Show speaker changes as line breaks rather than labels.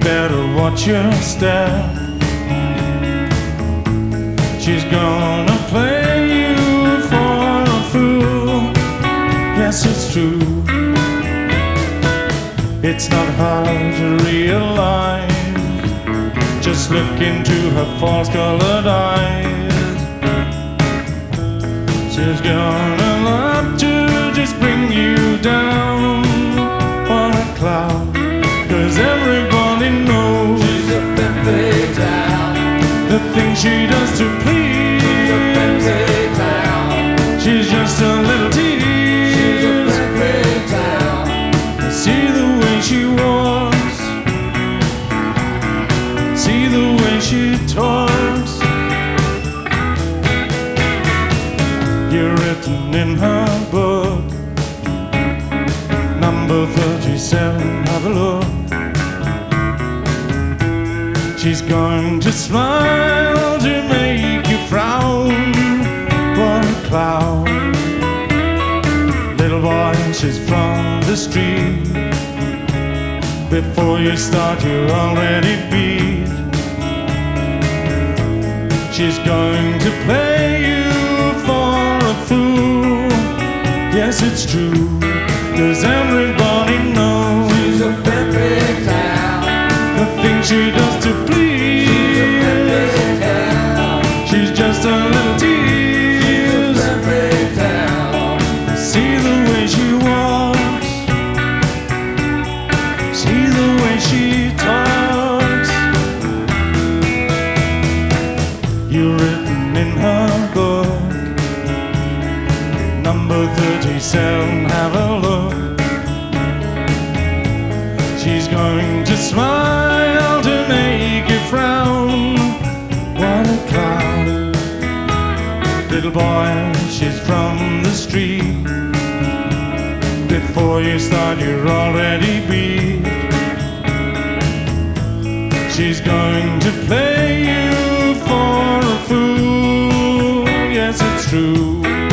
better watch your step. She's gonna play you for a fool. Yes, it's true. It's not hard to realize. Just look into her false-colored eyes. She's gonna love to just bring you down on a cloud. 'Cause everybody knows
She's a femme fatale.
the things she does to please.
She's a femme fatale.
She's just a little tease.
She's a femme fatale.
See the way she walks, see the way she talks. You're written in her book, number 37, have a look. She's going to smile to make you frown. What a cloud. Little boy, she's from the street. Before you start, you're already beat. She's going to play you for a fool. Yes, it's true. 'Cause everybody knows
She's a femme fatale.
the things she does to please.
She's a femme fatale.
She's just a little tease.
Femme fatale.
See the way she walks, see the way she talks. You're written in her book, number 37, have a look. She's going to smile to make you frown. What a clown. Little boy, she's from the street. Before you start, you're already beat. She's going to play you for a fool. Yes, it's true.